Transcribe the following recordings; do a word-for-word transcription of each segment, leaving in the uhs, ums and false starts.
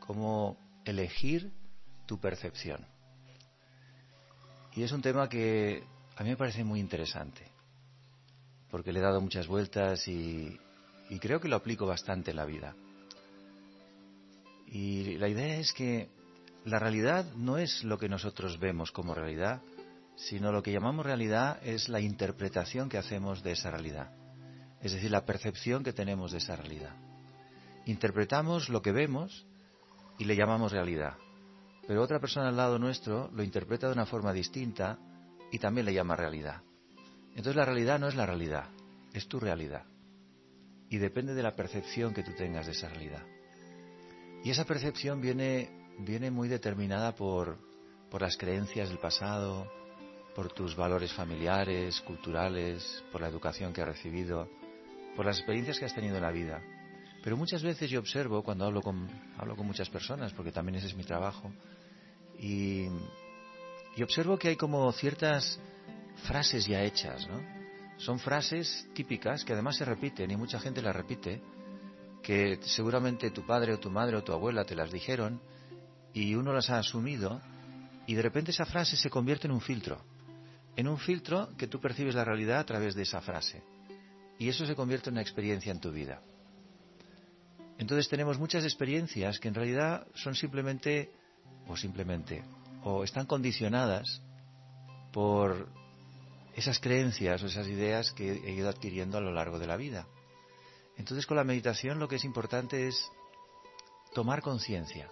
cómo elegir tu percepción. Y es un tema que a mí me parece muy interesante, porque le he dado muchas vueltas y, y creo que lo aplico bastante en la vida. Y la idea es que la realidad no es lo que nosotros vemos como realidad, sino lo que llamamos realidad es la interpretación que hacemos de esa realidad. Es decir, la percepción que tenemos de esa realidad. Interpretamos lo que vemos y le llamamos realidad. Pero otra persona al lado nuestro lo interpreta de una forma distinta y también le llama realidad. Entonces la realidad no es la realidad, es tu realidad. Y depende de la percepción que tú tengas de esa realidad. Y esa percepción viene, viene muy determinada por, por las creencias del pasado, por tus valores familiares, culturales, por la educación que has recibido, por las experiencias que has tenido en la vida. Pero muchas veces yo observo, cuando hablo con, hablo con muchas personas, porque también ese es mi trabajo, y, y observo que hay como ciertas frases ya hechas, ¿no? Son frases típicas que además se repiten y mucha gente las repite, que seguramente tu padre o tu madre o tu abuela te las dijeron y uno las ha asumido y de repente esa frase se convierte en un filtro. En un filtro que tú percibes la realidad a través de esa frase. Y eso se convierte en una experiencia en tu vida. Entonces tenemos muchas experiencias que en realidad son simplemente, o simplemente, o están condicionadas por esas creencias o esas ideas que he ido adquiriendo a lo largo de la vida. Entonces con la meditación lo que es importante es tomar conciencia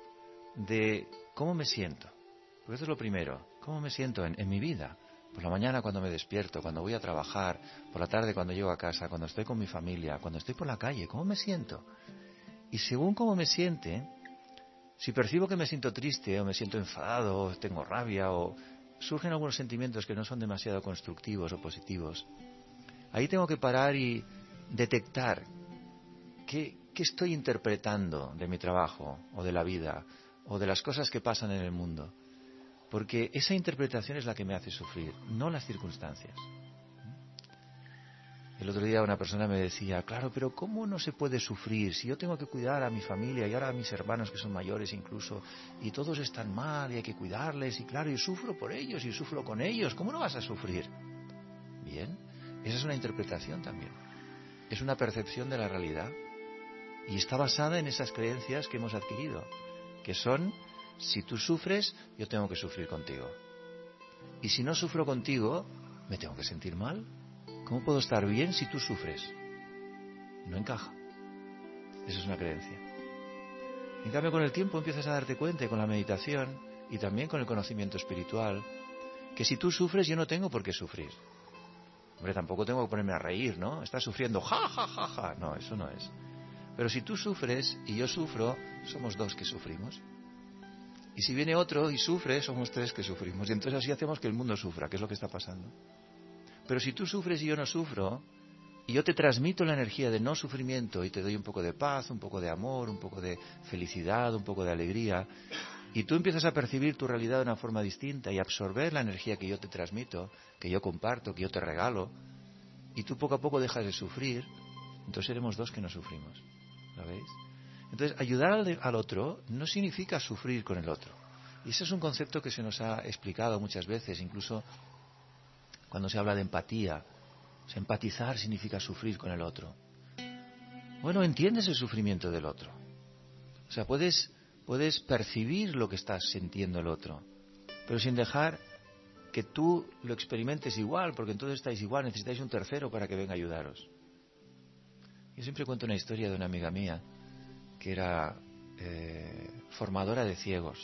de cómo me siento. Porque eso es lo primero, cómo me siento en, en mi vida. Por la mañana cuando me despierto, cuando voy a trabajar, por la tarde cuando llego a casa, cuando estoy con mi familia, cuando estoy por la calle, ¿cómo me siento? Y según cómo me siente, si percibo que me siento triste o me siento enfadado o tengo rabia o surgen algunos sentimientos que no son demasiado constructivos o positivos, ahí tengo que parar y detectar qué, qué estoy interpretando de mi trabajo o de la vida o de las cosas que pasan en el mundo. Porque esa interpretación es la que me hace sufrir, no las circunstancias. El otro día una persona me decía, claro, pero ¿cómo no se puede sufrir? Si yo tengo que cuidar a mi familia y ahora a mis hermanos que son mayores incluso, y todos están mal y hay que cuidarles, y claro, yo sufro por ellos y sufro con ellos, ¿cómo no vas a sufrir? Bien, esa es una interpretación también. Es una percepción de la realidad y está basada en esas creencias que hemos adquirido, que son, si tú sufres, yo tengo que sufrir contigo. Y si no sufro contigo, ¿me tengo que sentir mal? ¿Cómo puedo estar bien si tú sufres? No encaja. Esa es una creencia. En cambio, con el tiempo empiezas a darte cuenta, y con la meditación y también con el conocimiento espiritual, que si tú sufres, yo no tengo por qué sufrir. Hombre, tampoco tengo que ponerme a reír, ¿no? Estás sufriendo, ja, ja, ja, ja. No, eso no es. Pero si tú sufres y yo sufro, somos dos que sufrimos. Y si viene otro y sufre, somos tres que sufrimos. Y entonces así hacemos que el mundo sufra, que es lo que está pasando. Pero si tú sufres y yo no sufro, y yo te transmito la energía de no sufrimiento y te doy un poco de paz, un poco de amor, un poco de felicidad, un poco de alegría, y tú empiezas a percibir tu realidad de una forma distinta y absorber la energía que yo te transmito, que yo comparto, que yo te regalo, y tú poco a poco dejas de sufrir, entonces seremos dos que no sufrimos. ¿Lo veis? Entonces, ayudar al, al otro no significa sufrir con el otro. Y ese es un concepto que se nos ha explicado muchas veces, incluso cuando se habla de empatía. O sea, empatizar significa sufrir con el otro. Bueno, entiendes el sufrimiento del otro. O sea, puedes, puedes percibir lo que estás sintiendo el otro, pero sin dejar que tú lo experimentes igual, porque entonces estáis igual, necesitáis un tercero para que venga a ayudaros. Yo siempre cuento una historia de una amiga mía que era eh, formadora de ciegos.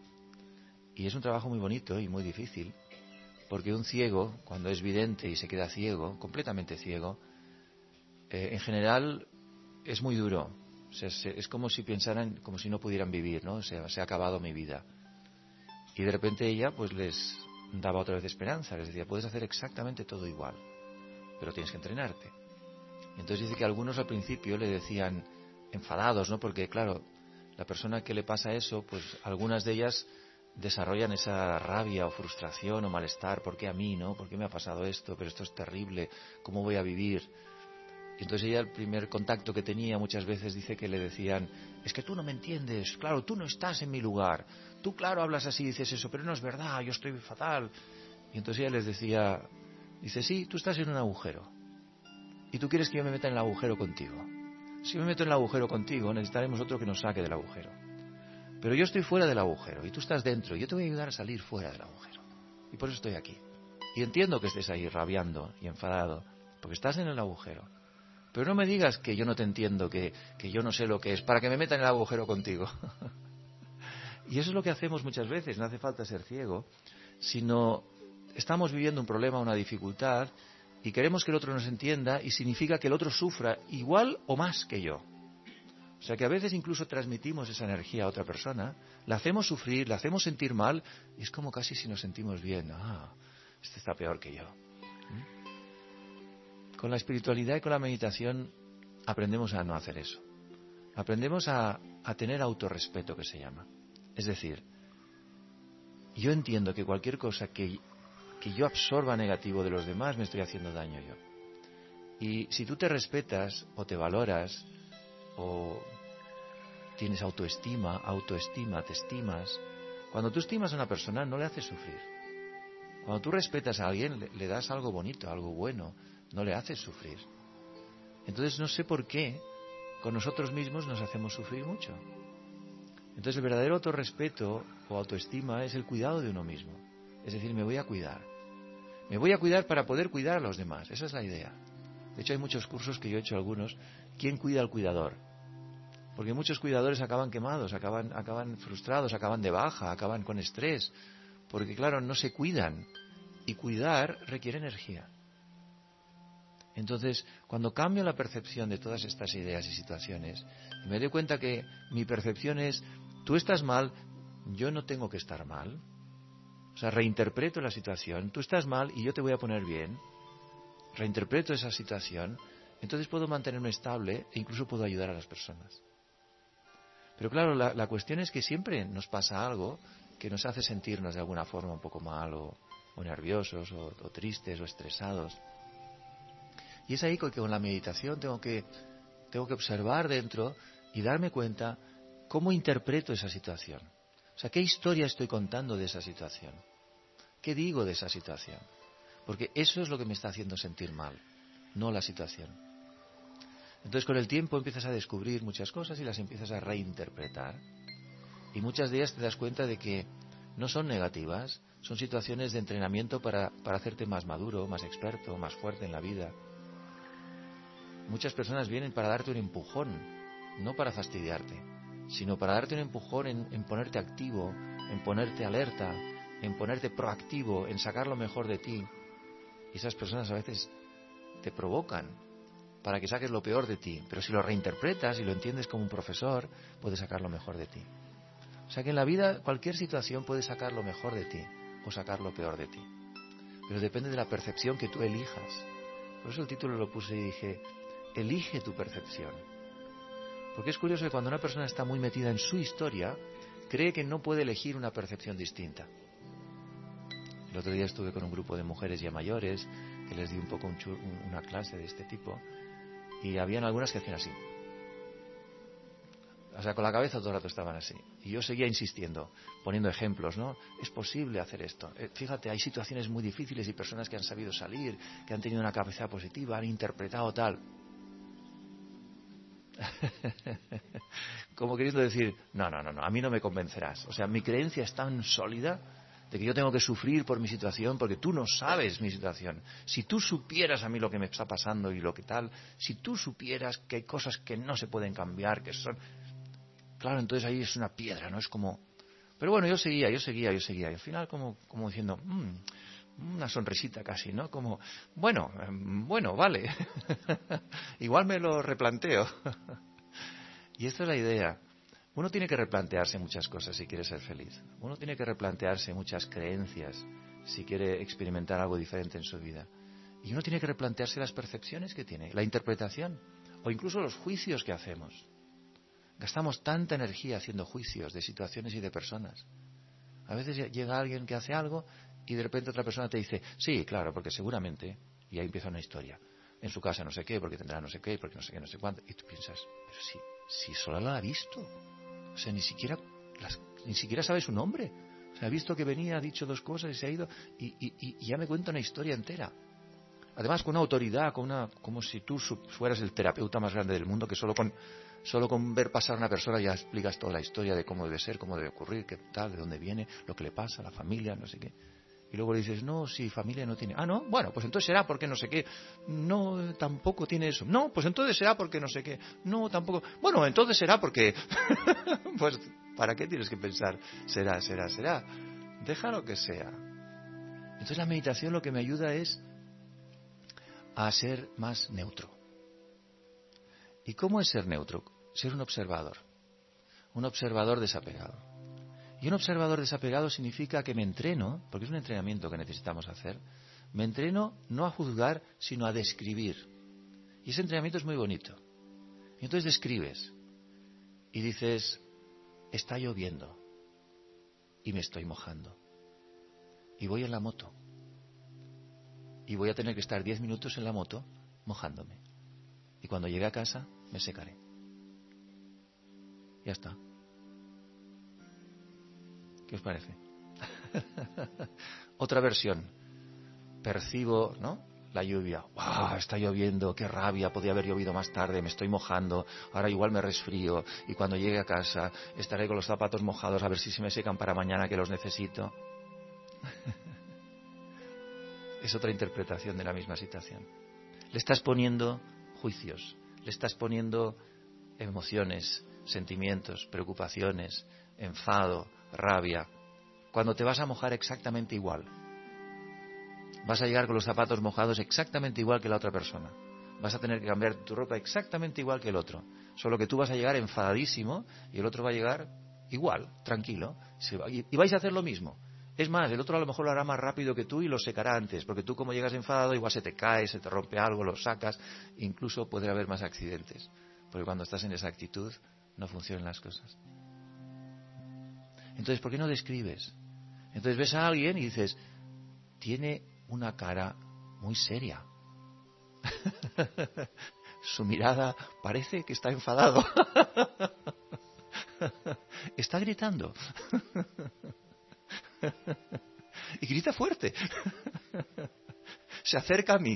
Y es un trabajo muy bonito y muy difícil, porque un ciego, cuando es vidente y se queda ciego, completamente ciego, eh, en general es muy duro. O sea, se, es como si pensaran, como si no pudieran vivir, ¿no? O sea, se ha acabado mi vida. Y de repente ella pues les daba otra vez esperanza, les decía, puedes hacer exactamente todo igual, pero tienes que entrenarte. Y entonces dice que algunos al principio le decían, enfadados, ¿no? Porque claro, la persona que le pasa eso, pues algunas de ellas desarrollan esa rabia o frustración o malestar, ¿por qué a mí, no? ¿Por qué me ha pasado esto? Pero esto es terrible, ¿cómo voy a vivir? Y entonces ella, el primer contacto que tenía muchas veces, dice que le decían, es que tú no me entiendes, claro, tú no estás en mi lugar, tú claro hablas así, dices eso, pero no es verdad, yo estoy fatal. Y entonces ella les decía, dice, sí, tú estás en un agujero y tú quieres que yo me meta en el agujero contigo. Si me meto en el agujero contigo, necesitaremos otro que nos saque del agujero. Pero yo estoy fuera del agujero y tú estás dentro, y yo te voy a ayudar a salir fuera del agujero. Y por eso estoy aquí. Y entiendo que estés ahí rabiando y enfadado, porque estás en el agujero. Pero no me digas que yo no te entiendo, que, que yo no sé lo que es, para que me meta en el agujero contigo. Y eso es lo que hacemos muchas veces, no hace falta ser ciego, sino estamos viviendo un problema, una dificultad, y queremos que el otro nos entienda, y significa que el otro sufra igual o más que yo. O sea que a veces incluso transmitimos esa energía a otra persona, la hacemos sufrir, la hacemos sentir mal, y es como casi si nos sentimos bien. Ah, este está peor que yo. ¿Mm? Con la espiritualidad y con la meditación aprendemos a no hacer eso. Aprendemos a, a tener autorrespeto, que se llama. Es decir, yo entiendo que cualquier cosa que, que yo absorba negativo de los demás me estoy haciendo daño yo. Y si tú te respetas o te valoras o tienes autoestima, autoestima, te estimas, cuando tú estimas a una persona no le haces sufrir. Cuando tú respetas a alguien le, le das algo bonito, algo bueno, no le haces sufrir. Entonces no sé por qué con nosotros mismos nos hacemos sufrir mucho. Entonces el verdadero autorrespeto o autoestima es el cuidado de uno mismo. Es decir, me voy a cuidar. Me voy a cuidar para poder cuidar a los demás. Esa es la idea. De hecho hay muchos cursos que yo he hecho algunos. ¿Quién cuida al cuidador? Porque muchos cuidadores acaban quemados, acaban, acaban frustrados, acaban de baja, acaban con estrés. Porque claro, no se cuidan. Y cuidar requiere energía. Entonces, cuando cambio la percepción de todas estas ideas y situaciones, y me doy cuenta que mi percepción es, tú estás mal, yo no tengo que estar mal. O sea, reinterpreto la situación, tú estás mal y yo te voy a poner bien. Reinterpreto esa situación, entonces puedo mantenerme estable e incluso puedo ayudar a las personas. Pero claro, la, la cuestión es que siempre nos pasa algo que nos hace sentirnos de alguna forma un poco mal o, o nerviosos o, o tristes o estresados. Y es ahí que con la meditación tengo que, tengo que observar dentro y darme cuenta cómo interpreto esa situación. O sea, qué historia estoy contando de esa situación. ¿Qué digo de esa situación? Porque eso es lo que me está haciendo sentir mal, no la situación. Entonces con el tiempo empiezas a descubrir muchas cosas y las empiezas a reinterpretar. Y muchas de ellas te das cuenta de que no son negativas, son situaciones de entrenamiento para, para hacerte más maduro, más experto, más fuerte en la vida. Muchas personas vienen para darte un empujón, no para fastidiarte, sino para darte un empujón en, en ponerte activo, en ponerte alerta, en ponerte proactivo, en sacar lo mejor de ti. Y esas personas a veces te provocan para que saques lo peor de ti, pero si lo reinterpretas y lo entiendes como un profesor, puedes sacar lo mejor de ti. O sea que en la vida cualquier situación puede sacar lo mejor de ti o sacar lo peor de ti, pero depende de la percepción que tú elijas. Por eso el título lo puse y dije, elige tu percepción. Porque es curioso que cuando una persona está muy metida en su historia, cree que no puede elegir una percepción distinta. El otro día estuve con un grupo de mujeres ya mayores, que les di un poco un chur, una clase de este tipo, y habían algunas que hacían así. O sea, con la cabeza todo el rato estaban así. Y yo seguía insistiendo, poniendo ejemplos, ¿no? Es posible hacer esto. Eh, fíjate, hay situaciones muy difíciles y personas que han sabido salir, que han tenido una capacidad positiva, han interpretado tal. Como queriendo decir, no, no, no, no, a mí no me convencerás. O sea, mi creencia es tan sólida de que yo tengo que sufrir por mi situación porque tú no sabes mi situación. Si tú supieras a mí lo que me está pasando y lo que tal, si tú supieras que hay cosas que no se pueden cambiar, que son... Claro, entonces ahí es una piedra, ¿no? Es como... Pero bueno, yo seguía, yo seguía, yo seguía. Y al final como, como diciendo, mmm, una sonrisita casi, ¿no? Como, bueno, bueno, vale. Igual me lo replanteo. Y esta es la idea. Uno tiene que replantearse muchas cosas si quiere ser feliz. Uno tiene que replantearse muchas creencias si quiere experimentar algo diferente en su vida. Y uno tiene que replantearse las percepciones que tiene, la interpretación o incluso los juicios que hacemos. Gastamos tanta energía haciendo juicios de situaciones y de personas. A veces llega alguien que hace algo y de repente otra persona te dice, sí, claro, porque seguramente, y ahí empieza una historia, en su casa no sé qué, porque tendrá no sé qué, porque no sé qué, no sé cuánto. Y tú piensas, pero si, si solo la ha visto. O sea, ni siquiera, las, ni siquiera sabe su nombre. O sea, ha visto que venía, ha dicho dos cosas y se ha ido y, y, y ya me cuenta una historia entera. Además con una autoridad, con una, como si tú fueras el terapeuta más grande del mundo, que solo con, solo con ver pasar a una persona ya explicas toda la historia de cómo debe ser, cómo debe ocurrir, qué tal, de dónde viene, lo que le pasa, la familia, no sé qué. Y luego le dices, no, si familia no tiene. Ah, no, bueno, pues entonces será porque no sé qué. No, tampoco tiene eso. No, pues entonces será porque no sé qué. No, tampoco. Bueno, entonces será porque. Pues, ¿para qué tienes que pensar? Será, será, será. Déjalo que sea. Entonces la meditación lo que me ayuda es a ser más neutro. ¿Y cómo es ser neutro? Ser un observador. Un observador desapegado. Y un observador desapegado significa que me entreno, porque es un entrenamiento que necesitamos hacer, me entreno no a juzgar, sino a describir. Y ese entrenamiento es muy bonito. Y entonces describes y dices, está lloviendo y me estoy mojando. Y voy en la moto. Y voy a tener que estar diez minutos en la moto mojándome. Y cuando llegue a casa me secaré. Ya está. ¿Qué os parece? Otra versión. Percibo, ¿no? La lluvia. ¡Wow! Está lloviendo, qué rabia, podía haber llovido más tarde, me estoy mojando, ahora igual me resfrío y cuando llegue a casa estaré con los zapatos mojados a ver si se me secan para mañana que los necesito. Es otra interpretación de la misma situación. Le estás poniendo juicios, le estás poniendo emociones, sentimientos, preocupaciones, enfado, rabia, cuando te vas a mojar exactamente igual. Vas a llegar con los zapatos mojados exactamente igual que la otra persona. Vas a tener que cambiar tu ropa exactamente igual que el otro. Solo que tú vas a llegar enfadadísimo y el otro va a llegar igual, tranquilo. Y vais a hacer lo mismo. Es más, el otro a lo mejor lo hará más rápido que tú y lo secará antes. Porque tú como llegas enfadado igual se te cae, se te rompe algo, lo sacas. Incluso puede haber más accidentes. Porque cuando estás en esa actitud no funcionan las cosas. Entonces, ¿por qué no describes? Entonces ves a alguien y dices, tiene una cara muy seria. Su mirada parece que está enfadado. Está gritando. Y grita fuerte. Se acerca a mí.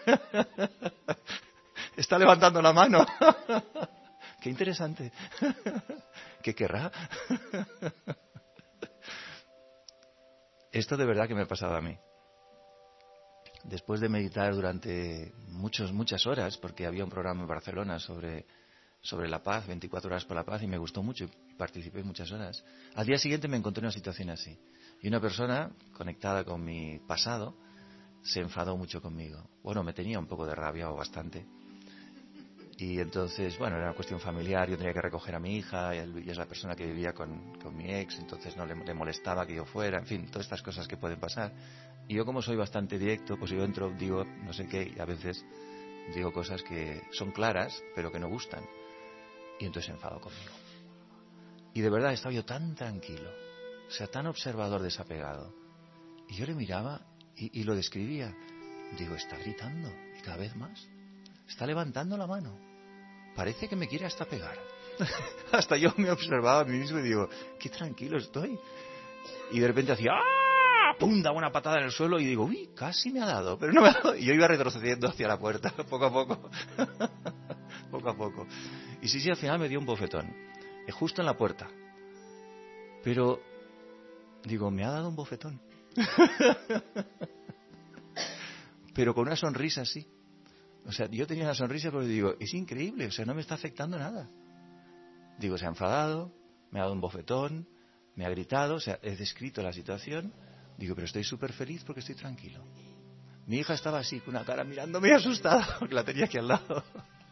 Está levantando la mano. Qué interesante. ¿Qué querrá? Esto de verdad que me ha pasado a mí. Después de meditar durante muchos, muchas horas, porque había un programa en Barcelona sobre, sobre la paz, veinticuatro horas por la paz, y me gustó mucho y participé muchas horas. Al día siguiente me encontré en una situación así. Y una persona conectada con mi pasado se enfadó mucho conmigo. Bueno, me tenía un poco de rabia o bastante. Y entonces, bueno, era una cuestión familiar, yo tenía que recoger a mi hija, y él, y es la persona que vivía con, con mi ex, entonces no le, le molestaba que yo fuera, en fin, todas estas cosas que pueden pasar. Y yo como soy bastante directo, pues yo entro, digo no sé qué, y a veces digo cosas que son claras, pero que no gustan. Y entonces se enfadó conmigo. Y de verdad estaba yo tan tranquilo, o sea, tan observador, desapegado. Y yo le miraba y, y lo describía. Digo, está gritando, y cada vez más. Está levantando la mano. Parece que me quiere hasta pegar. Hasta yo me observaba a mí mismo y digo, qué tranquilo estoy. Y de repente hacía, ¡ah! ¡Pum! Daba una patada en el suelo y digo, uy, casi me ha dado. Pero no me ha dado. Y yo iba retrocediendo hacia la puerta, poco a poco. Poco a poco. Y sí, sí, al final me dio un bofetón. Justo en la puerta. Pero, digo, me ha dado un bofetón. Pero con una sonrisa así. O sea, yo tenía una sonrisa porque digo, es increíble, o sea, no me está afectando nada. Digo, se ha enfadado, me ha dado un bofetón, me ha gritado, o sea, he descrito la situación. Digo, pero estoy súper feliz porque estoy tranquilo. Mi hija estaba así, con una cara mirándome asustada, porque la tenía aquí al lado.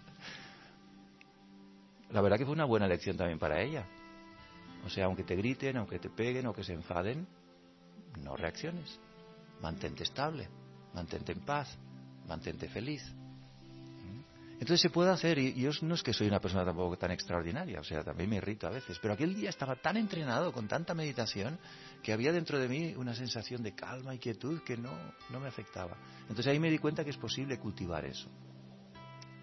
La verdad que fue una buena lección también para ella. O sea, aunque te griten, aunque te peguen o que se enfaden, no reacciones. Mantente estable, mantente en paz, mantente feliz. Entonces se puede hacer, y yo no es que soy una persona tampoco tan extraordinaria, o sea, también me irrito a veces, pero aquel día estaba tan entrenado con tanta meditación que había dentro de mí una sensación de calma y quietud que no, no me afectaba. Entonces ahí me di cuenta que es posible cultivar eso.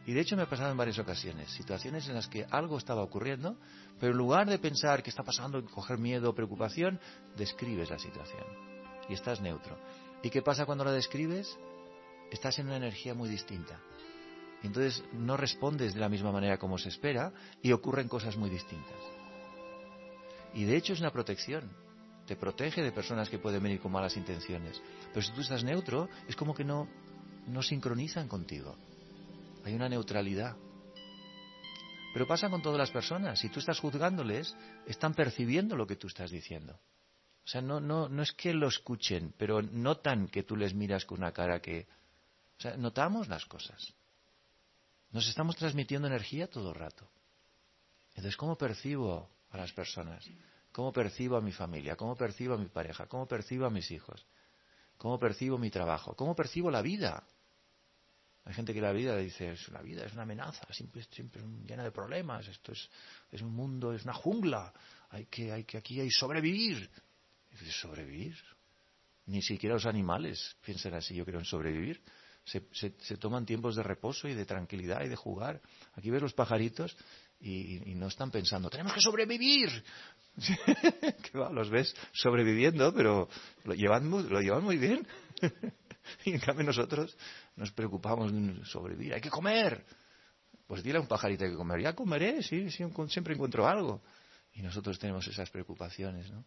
Y de hecho me ha pasado en varias ocasiones, situaciones en las que algo estaba ocurriendo, pero en lugar de pensar qué está pasando, coger miedo o preocupación, describes la situación y estás neutro. ¿Y qué pasa cuando la describes? Estás en una energía muy distinta. Entonces no respondes de la misma manera como se espera y ocurren cosas muy distintas. Y de hecho es una protección. Te protege de personas que pueden venir con malas intenciones. Pero si tú estás neutro, es como que no, no sincronizan contigo. Hay una neutralidad. Pero pasa con todas las personas. Si tú estás juzgándoles, están percibiendo lo que tú estás diciendo. O sea, no, no, no es que lo escuchen, pero notan que tú les miras con una cara que... O sea, notamos las cosas. Nos estamos transmitiendo energía todo el rato. Entonces, ¿cómo percibo a las personas? ¿Cómo percibo a mi familia? ¿Cómo percibo a mi pareja? ¿Cómo percibo a mis hijos? ¿Cómo percibo mi trabajo? ¿Cómo percibo la vida? Hay gente que la vida dice, es la vida es una amenaza, siempre, siempre llena de problemas, esto es, es un mundo, es una jungla, hay que, hay que aquí hay sobrevivir. Y dices, ¿sobrevivir? Ni siquiera los animales piensan así, yo creo en sobrevivir. Se, se, se toman tiempos de reposo y de tranquilidad y de jugar. Aquí ves los pajaritos y, y no están pensando, tenemos que sobrevivir. Que va, los ves sobreviviendo, pero lo llevan muy, lo llevan muy bien. Y en cambio nosotros nos preocupamos en sobrevivir. ¡Hay que comer! Pues dile a un pajarito hay que comer. Ya comeré, sí, sí, siempre encuentro algo. Y nosotros tenemos esas preocupaciones, ¿no?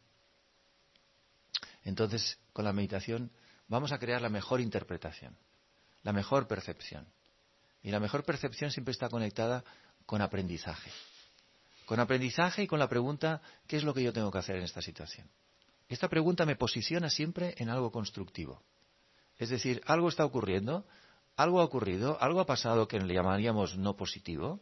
Entonces, con la meditación vamos a crear la mejor interpretación, la mejor percepción. Y la mejor percepción siempre está conectada con aprendizaje. Con aprendizaje y con la pregunta, ¿qué es lo que yo tengo que hacer en esta situación? Esta pregunta me posiciona siempre en algo constructivo. Es decir, algo está ocurriendo, algo ha ocurrido, algo ha pasado que le llamaríamos no positivo.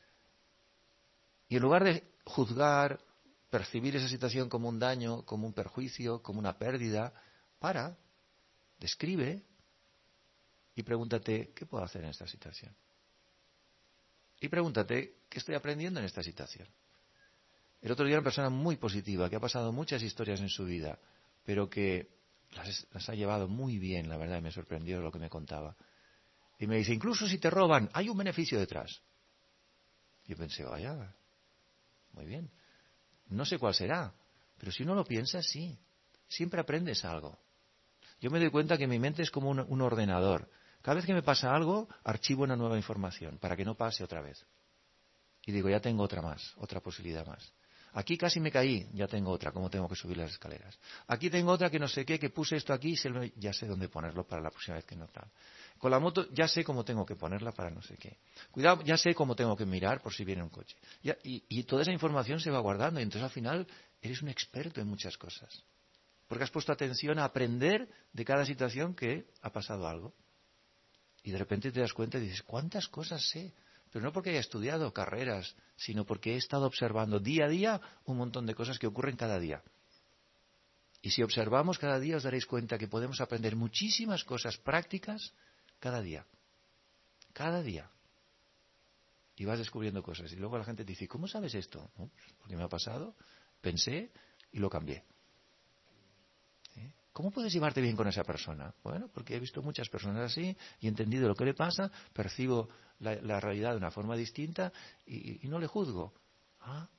Y en lugar de juzgar, percibir esa situación como un daño, como un perjuicio, como una pérdida, para, describe y pregúntate, ¿qué puedo hacer en esta situación? Y pregúntate, ¿qué estoy aprendiendo en esta situación? El otro día una persona muy positiva, que ha pasado muchas historias en su vida, pero que las, las ha llevado muy bien, la verdad, me sorprendió lo que me contaba. Y me dice, incluso si te roban, hay un beneficio detrás. Y yo pensé, vaya, muy bien. No sé cuál será, pero si uno lo piensa, sí. Siempre aprendes algo. Yo me doy cuenta que mi mente es como un, un ordenador. Cada vez que me pasa algo, archivo una nueva información para que no pase otra vez. Y digo, ya tengo otra más, otra posibilidad más. Aquí casi me caí, ya tengo otra, cómo tengo que subir las escaleras. Aquí tengo otra que no sé qué, que puse esto aquí, ya sé dónde ponerlo para la próxima vez que no tal. Con la moto ya sé cómo tengo que ponerla para no sé qué. Cuidado, ya sé cómo tengo que mirar por si viene un coche. Ya, y, y toda esa información se va guardando y entonces al final eres un experto en muchas cosas. Porque has puesto atención a aprender de cada situación que ha pasado algo. Y de repente te das cuenta y dices, ¿cuántas cosas sé? Pero no porque haya estudiado carreras, sino porque he estado observando día a día un montón de cosas que ocurren cada día. Y si observamos cada día os daréis cuenta que podemos aprender muchísimas cosas prácticas cada día. Cada día. Y vas descubriendo cosas. Y luego la gente te dice, ¿cómo sabes esto? ¿No? Porque me ha pasado, pensé y lo cambié. ¿Sí? ¿Cómo puedes llevarte bien con esa persona? Bueno, porque he visto muchas personas así y he entendido lo que le pasa, percibo la, la realidad de una forma distinta y, y no le juzgo. ¿Ah?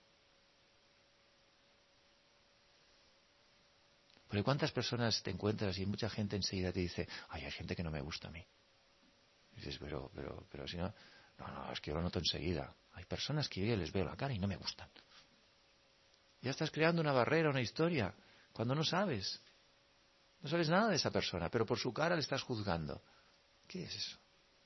Porque ¿cuántas personas te encuentras y mucha gente enseguida te dice, ay, hay gente que no me gusta a mí? Y dices, pero, pero, pero si no, no, no, es que yo lo noto enseguida. Hay personas que yo les veo la cara y no me gustan. Ya estás creando una barrera, una historia, cuando no sabes. No sabes nada de esa persona, pero por su cara le estás juzgando. ¿Qué es eso?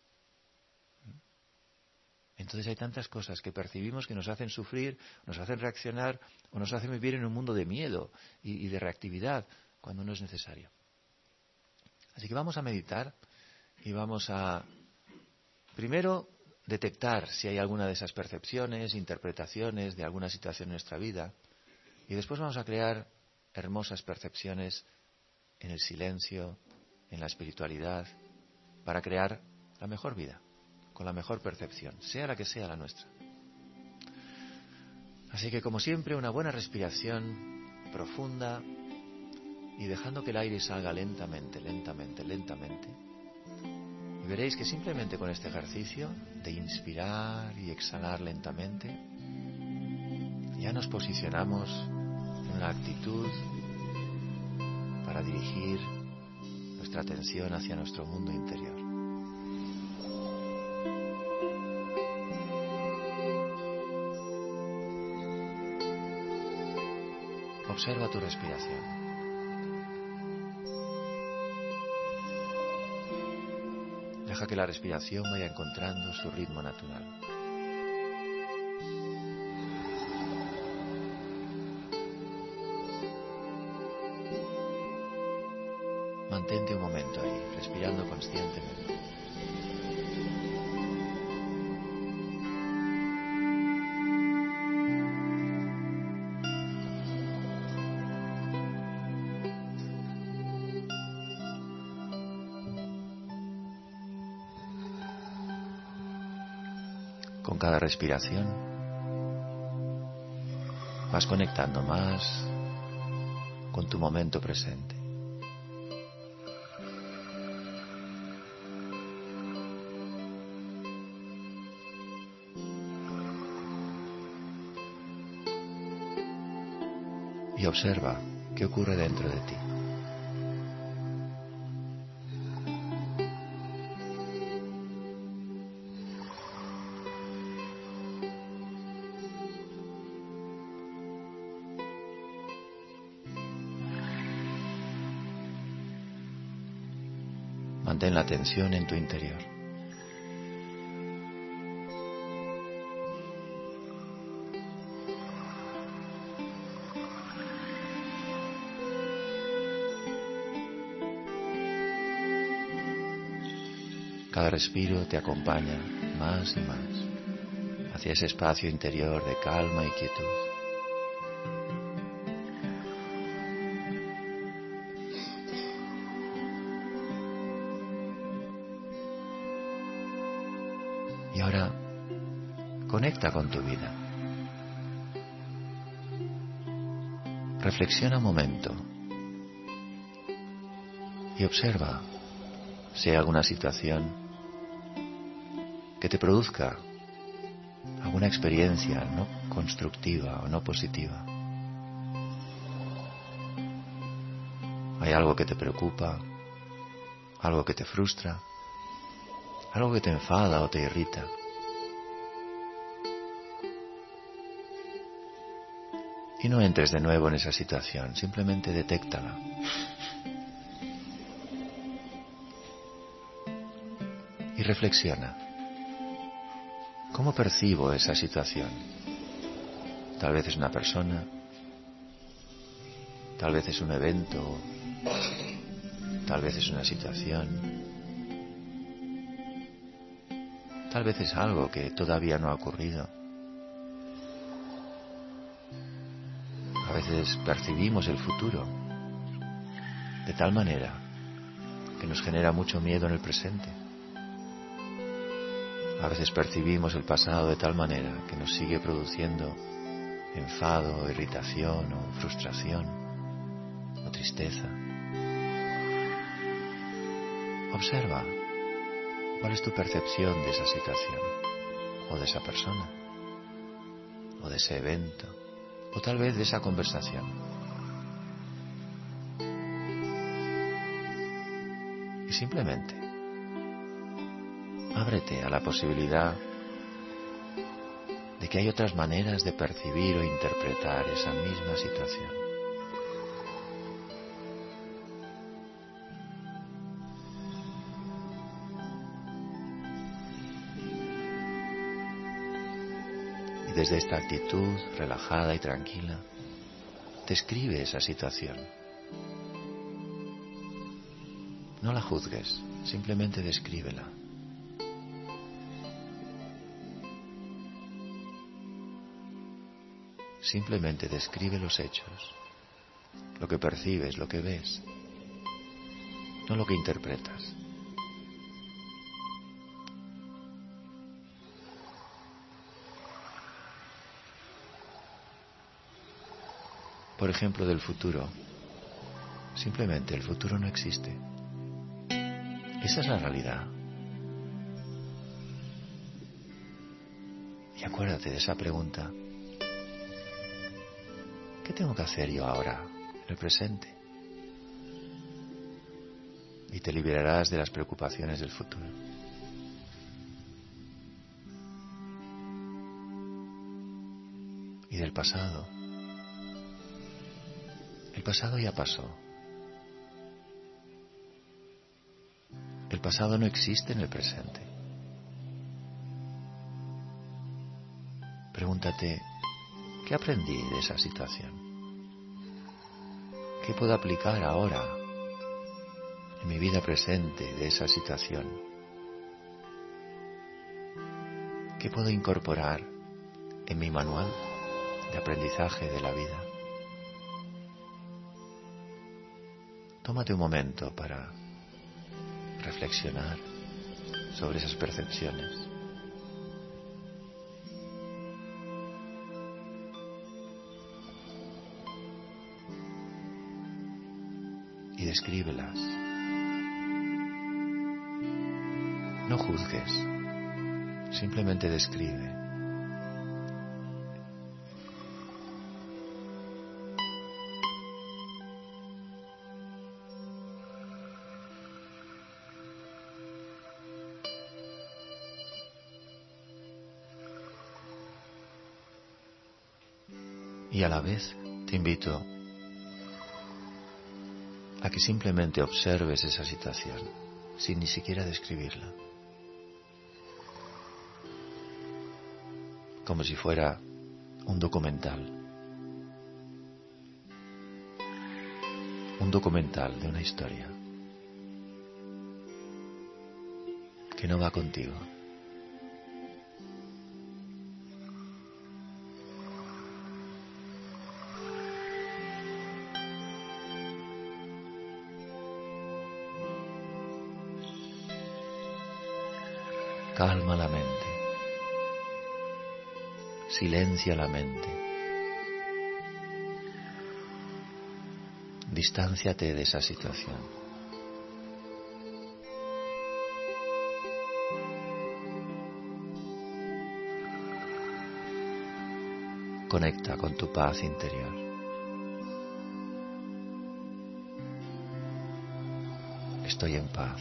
Entonces hay tantas cosas que percibimos que nos hacen sufrir, nos hacen reaccionar o nos hacen vivir en un mundo de miedo y, y de reactividad cuando no es necesario. Así que vamos a meditar y vamos a, primero, detectar si hay alguna de esas percepciones, interpretaciones de alguna situación en nuestra vida y después vamos a crear hermosas percepciones en el silencio, en la espiritualidad, para crear la mejor vida, con la mejor percepción, sea la que sea la nuestra. Así que, como siempre, una buena respiración profunda y dejando que el aire salga lentamente, lentamente, lentamente. Y veréis que simplemente con este ejercicio de inspirar y exhalar lentamente, ya nos posicionamos en una actitud para dirigir nuestra atención hacia nuestro mundo interior. Observa tu respiración. Deja que la respiración vaya encontrando su ritmo natural. Mantente un momento ahí, respirando conscientemente. Con cada respiración vas conectando más con tu momento presente. Y observa qué ocurre dentro de ti. Mantén la atención en tu interior. Cada respiro te acompaña más y más hacia ese espacio interior de calma y quietud. Y ahora, conecta con tu vida. Reflexiona un momento y observa si hay alguna situación que te produzca alguna experiencia no constructiva o no positiva. ¿Hay algo que te preocupa? ¿Algo que te frustra? ¿Algo que te enfada o te irrita? Y no entres de nuevo en esa situación, simplemente detéctala. Y reflexiona. ¿Cómo percibo esa situación? Tal vez es una persona, tal vez es un evento, tal vez es una situación. Tal vez es algo que todavía no ha ocurrido. A veces percibimos el futuro de tal manera que nos genera mucho miedo en el presente. A veces percibimos el pasado de tal manera que nos sigue produciendo enfado, irritación o frustración o tristeza. Observa. ¿Cuál es tu percepción de esa situación? ¿O de esa persona? ¿O de ese evento? ¿O tal vez de esa conversación? Y simplemente ábrete a la posibilidad de que hay otras maneras de percibir o interpretar esa misma situación. Y desde esta actitud relajada y tranquila, describe esa situación. No la juzgues, simplemente descríbela. Simplemente describe los hechos, lo que percibes, lo que ves, no lo que interpretas. Por ejemplo, del futuro. Simplemente el futuro no existe. Esa es la realidad. Y acuérdate de esa pregunta. ¿Qué tengo que hacer yo ahora, en el presente? Y te liberarás de las preocupaciones del futuro. Y del pasado. El pasado ya pasó. El pasado no existe en el presente. Pregúntate, ¿qué aprendí de esa situación? ¿Qué puedo aplicar ahora en mi vida presente de esa situación? ¿Qué puedo incorporar en mi manual de aprendizaje de la vida? Tómate un momento para reflexionar sobre esas percepciones. Y descríbelas. No juzgues, simplemente describe. Y a la vez te invito a que simplemente observes esa situación, sin ni siquiera describirla. Como si fuera un documental. Un documental de una historia que no va contigo. Calma la mente. Silencia la mente. Distánciate de esa situación. Conecta con tu paz interior. Estoy en paz.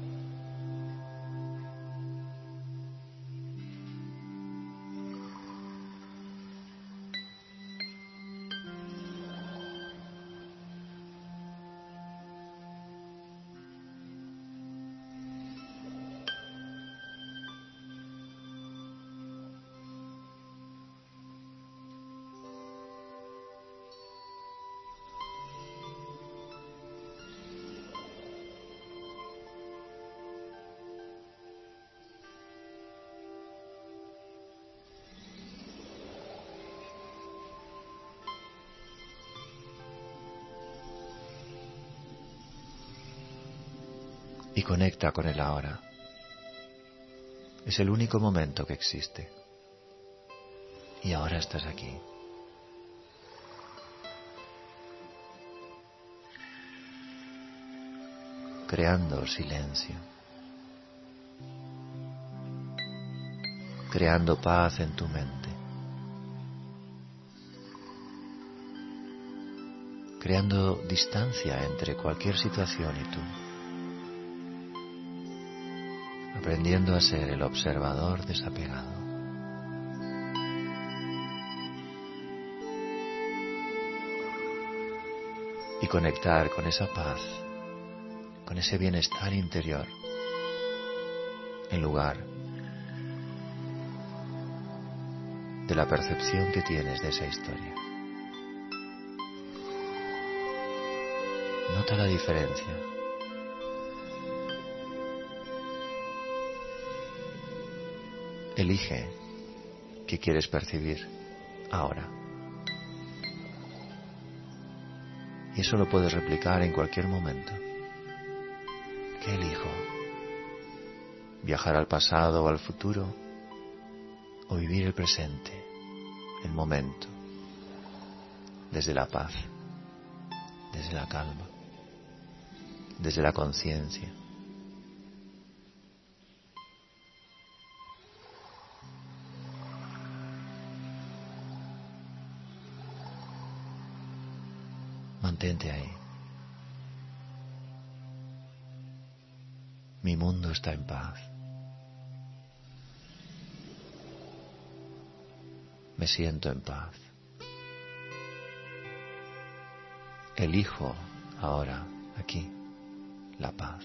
Y conecta con el ahora. Es el único momento que existe. Y ahora estás aquí. Creando silencio. Creando paz en tu mente. Creando distancia entre cualquier situación y tú. Aprendiendo a ser el observador desapegado. Y conectar con esa paz, con ese bienestar interior, en lugar de la percepción que tienes de esa historia. Nota la diferencia. Elige qué quieres percibir ahora. Y eso lo puedes replicar en cualquier momento. ¿Qué elijo? ¿Viajar al pasado o al futuro? ¿O vivir el presente, el momento, desde la paz, desde la calma, desde la conciencia? Mantente ahí. Mi mundo está en paz. Me siento en paz. Elijo ahora, aquí, la paz.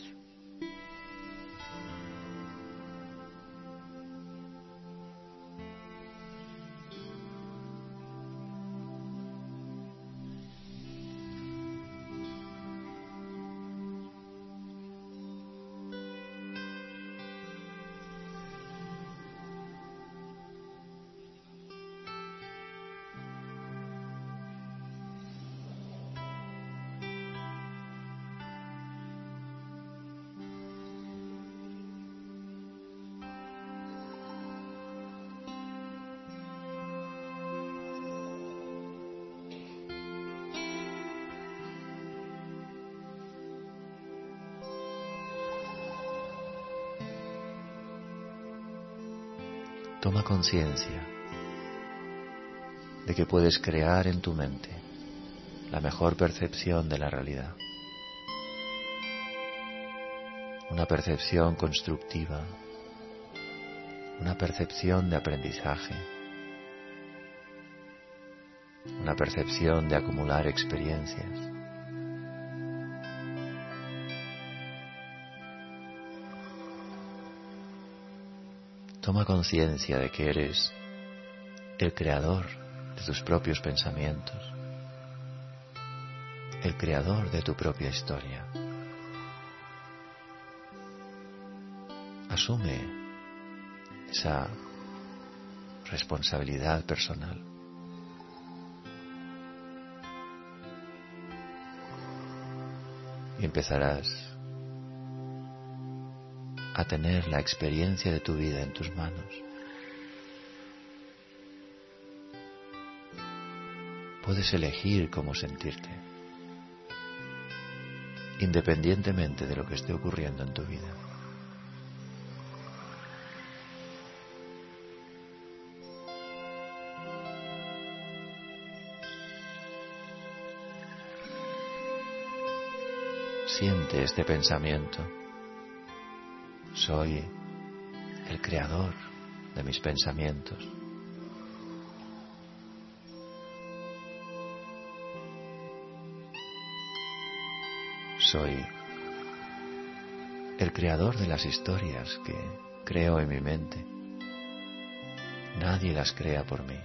Toma conciencia de que puedes crear en tu mente la mejor percepción de la realidad. Una percepción constructiva, una percepción de aprendizaje, una percepción de acumular experiencias. Toma conciencia de que eres el creador de tus propios pensamientos, el creador de tu propia historia. Asume esa responsabilidad personal. Y empezarás a tener la experiencia de tu vida en tus manos. Puedes elegir cómo sentirte, independientemente de lo que esté ocurriendo en tu vida. Siente este pensamiento. Soy el creador de mis pensamientos. Soy el creador de las historias que creo en mi mente. Nadie las crea por mí.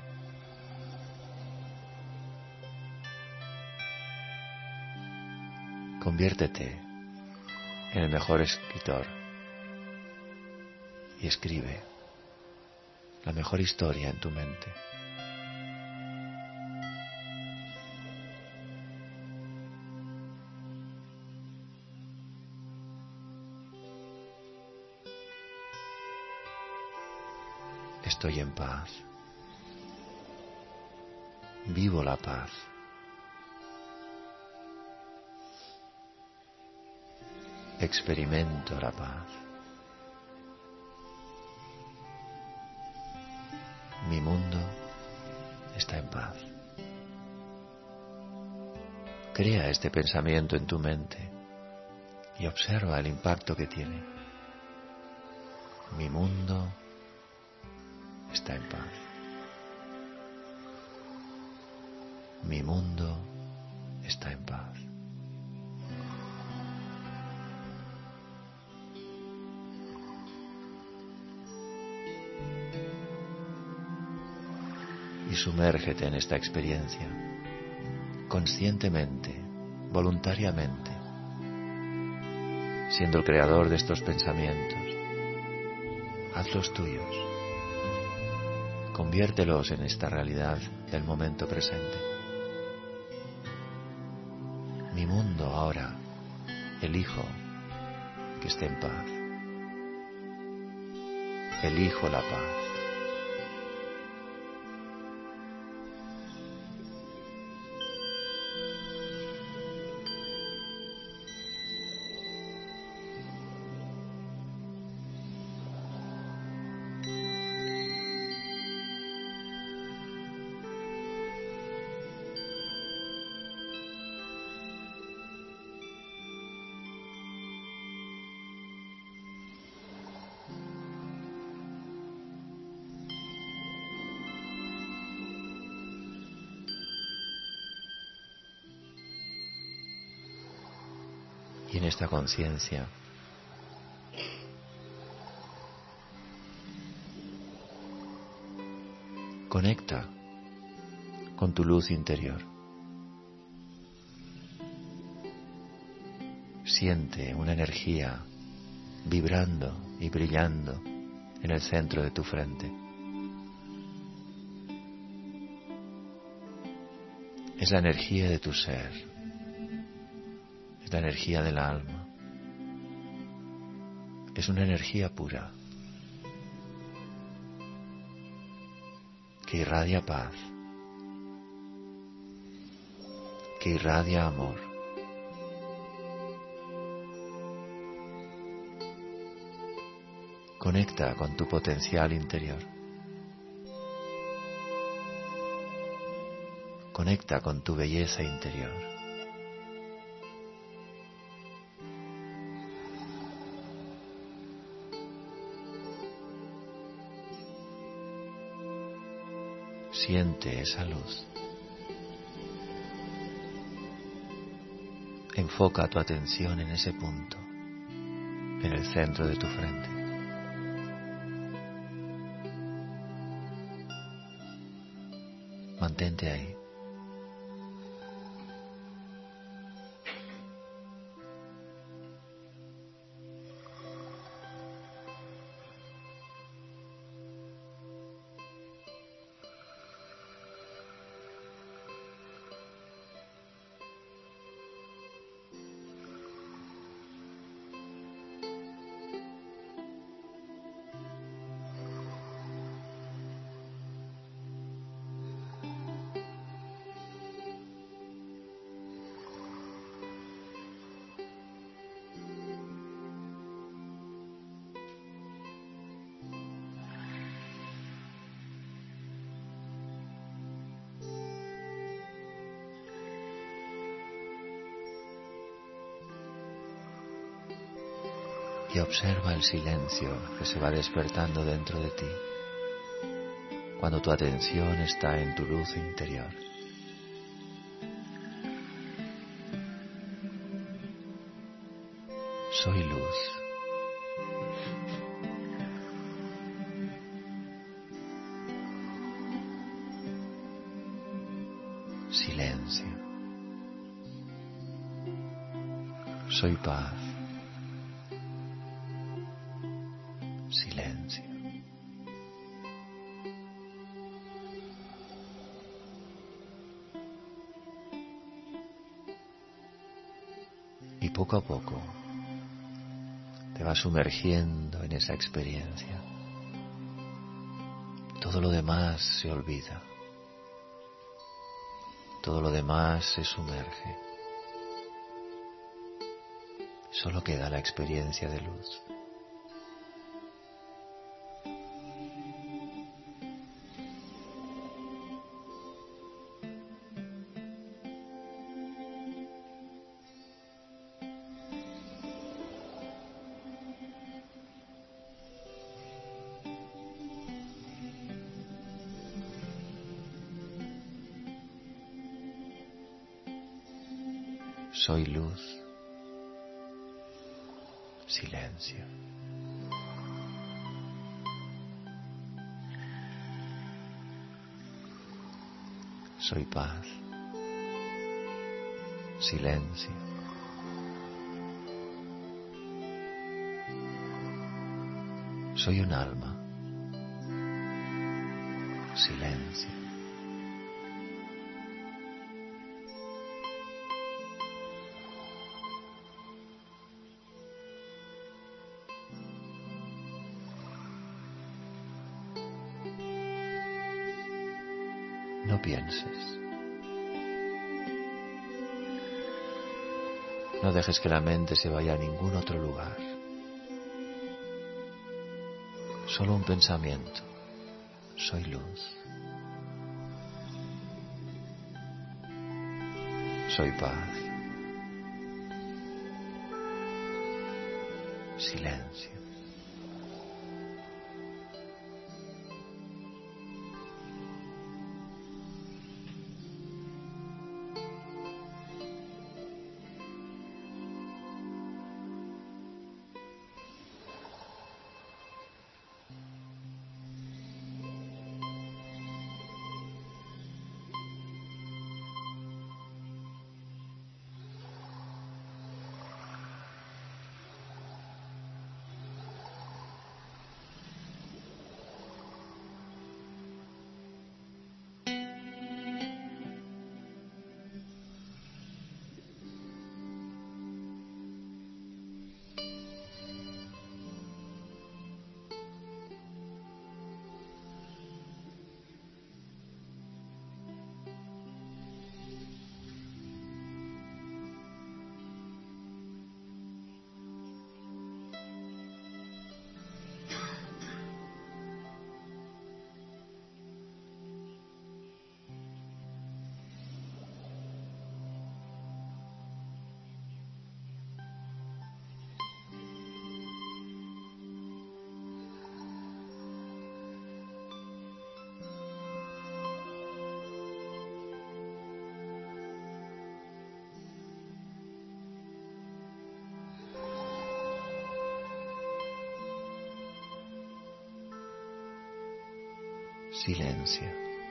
Conviértete en el mejor escritor y escribe la mejor historia en tu mente. Estoy en paz. Vivo la paz. Experimento la paz. Mi mundo está en paz. Crea este pensamiento en tu mente y observa el impacto que tiene. Mi mundo está en paz. Mi mundo está en paz. Y sumérgete en esta experiencia, conscientemente, voluntariamente, siendo el creador de estos pensamientos. Hazlos tuyos. Conviértelos en esta realidad del momento presente. Mi mundo ahora, elijo que esté en paz. Elijo la paz. en esta conciencia. Conecta con tu luz interior. Siente una energía vibrando y brillando en el centro de tu frente. Es la energía de tu ser, es la energía del alma, es una energía pura que irradia paz, que irradia amor. Conecta con tu potencial interior. Conecta con tu belleza interior. Siente esa luz. Enfoca tu atención en ese punto, en el centro de tu frente. Mantente ahí. Y observa el silencio que se va despertando dentro de ti cuando tu atención está en tu luz interior. Soy luz. Silencio. Soy paz. Silencio. Y poco a poco te vas sumergiendo en esa experiencia. Todo lo demás se olvida. Todo lo demás se sumerge. Solo queda la experiencia de luz. Soy luz. Silencio. Soy paz. Silencio. Soy un alma. Silencio. No pienses. No dejes que la mente se vaya a ningún otro lugar. Solo un pensamiento. Soy luz. Soy paz. Silencio. silencio.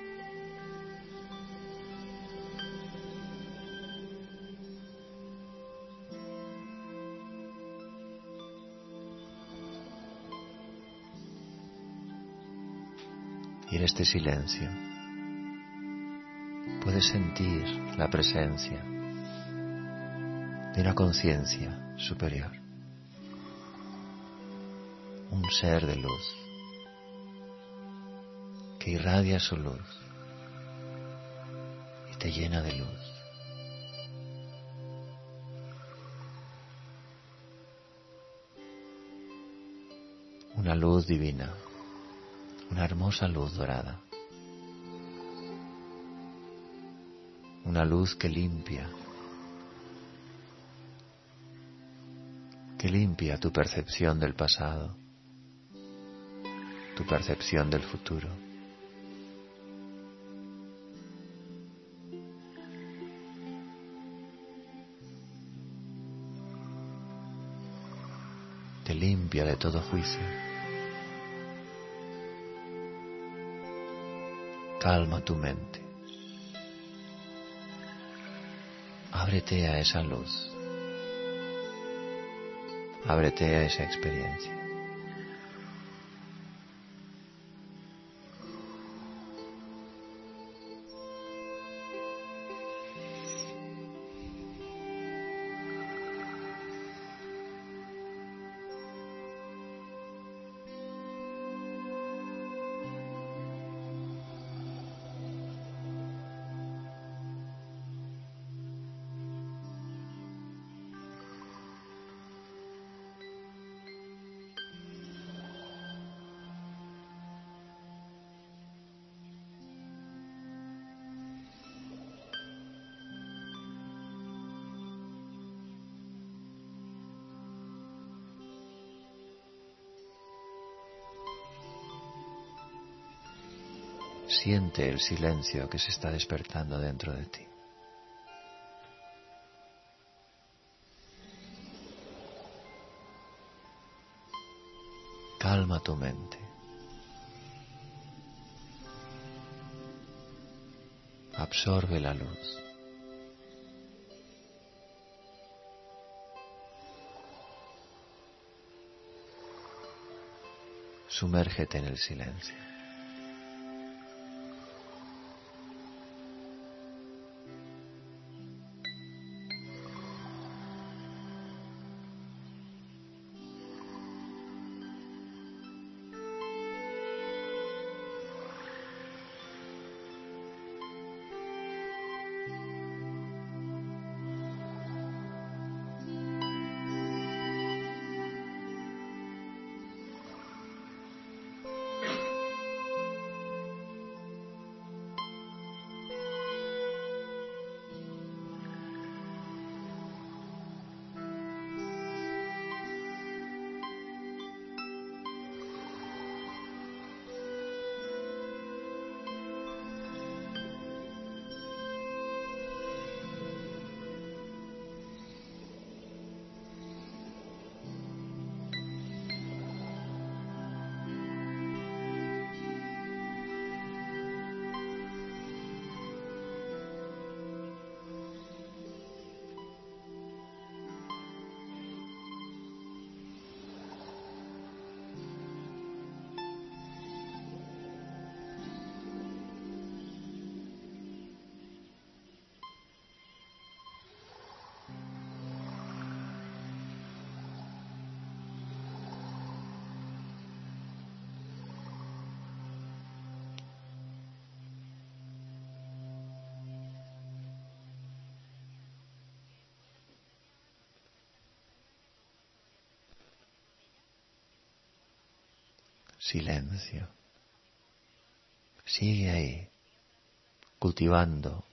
Y en este silencio puedes sentir la presencia de una conciencia superior, un ser de luz que irradia su luz y te llena de luz. Una luz divina, una hermosa luz dorada, una luz que limpia, que limpia tu percepción del pasado, tu percepción del futuro. Te limpia de todo juicio. Calma tu mente. Ábrete a esa luz. Ábrete a esa experiencia. Siente el silencio que se está despertando dentro de ti. Calma tu mente. Absorbe la luz. Sumérgete en el silencio. Silencio. Sigue ahí, cultivando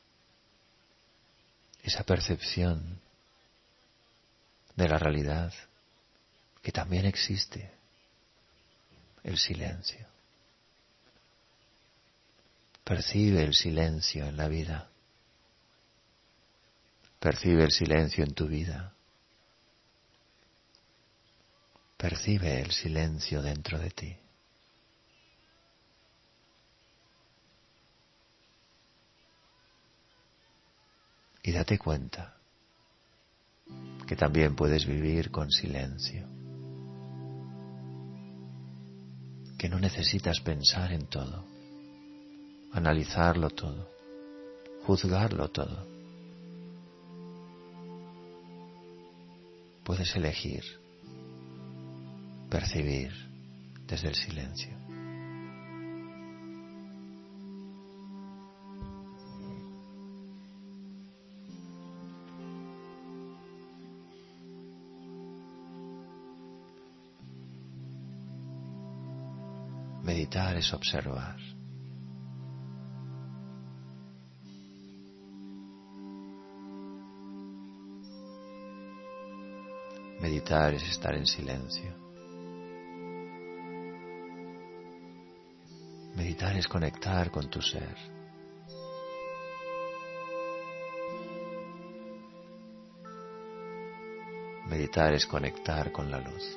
esa percepción de la realidad que también existe, el silencio. Percibe el silencio en la vida. Percibe el silencio en tu vida. Percibe el silencio dentro de ti. date cuenta que también puedes vivir con silencio, que no necesitas pensar en todo, analizarlo todo, juzgarlo todo. Puedes elegir, percibir desde el silencio. Meditar es observar. Meditar es estar en silencio. Meditar es conectar con tu ser. Meditar es conectar con la luz.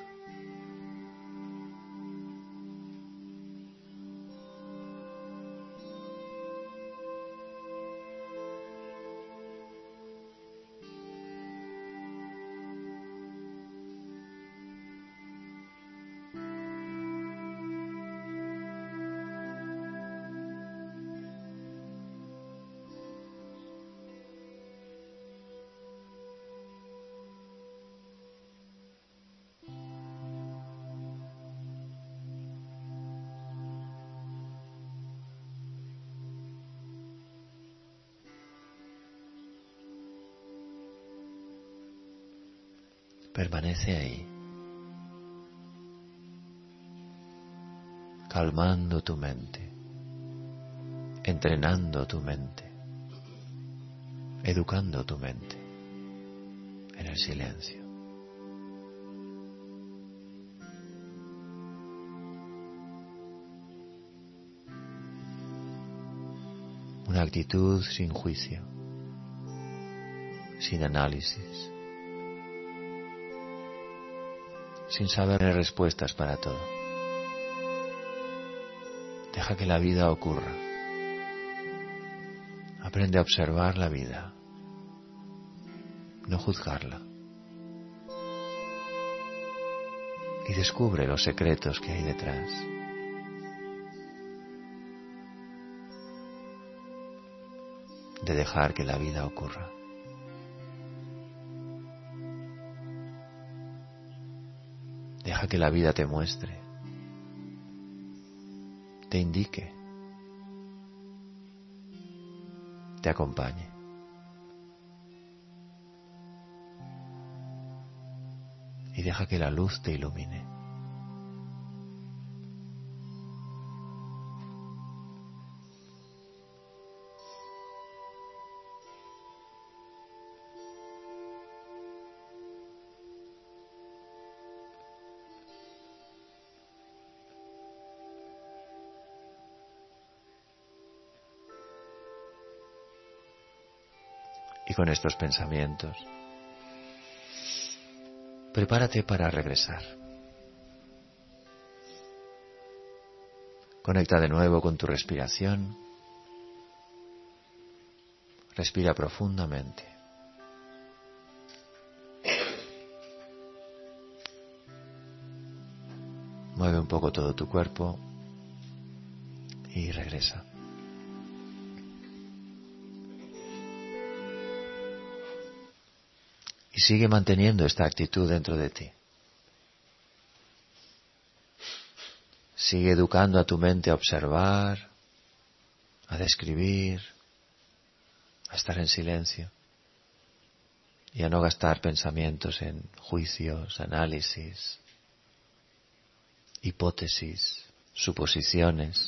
Permanece ahí, calmando tu mente, entrenando tu mente, educando tu mente en el silencio. Una actitud sin juicio, sin análisis, sin saber respuestas para todo. Deja que la vida ocurra. Aprende a observar la vida, no juzgarla. Y descubre los secretos que hay detrás. De dejar que la vida ocurra. Deja que la vida te muestre, te indique, te acompañe. Y deja que la luz te ilumine. Y con estos pensamientos, prepárate para regresar. Conecta de nuevo con tu respiración. Respira profundamente. Mueve un poco todo tu cuerpo y regresa. Y sigue manteniendo esta actitud dentro de ti. Sigue educando a tu mente a observar, a describir, a estar en silencio y a no gastar pensamientos en juicios, análisis, hipótesis, suposiciones.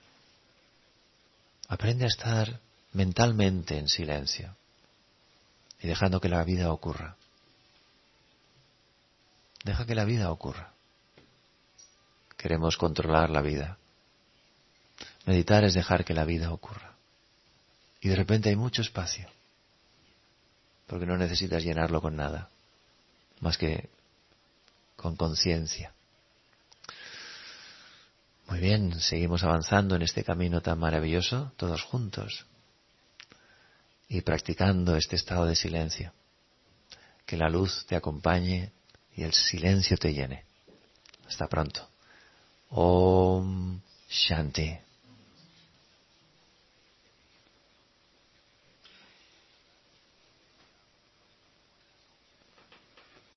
Aprende a estar mentalmente en silencio y dejando que la vida ocurra. Deja que la vida ocurra. Queremos controlar la vida. Meditar es dejar que la vida ocurra. Y de repente hay mucho espacio, porque no necesitas llenarlo con nada, más que con conciencia. Muy bien, seguimos avanzando en este camino tan maravilloso, todos juntos. y practicando este estado de silencio. Que la luz te acompañe y el silencio te llene. Hasta pronto. Om Shanti.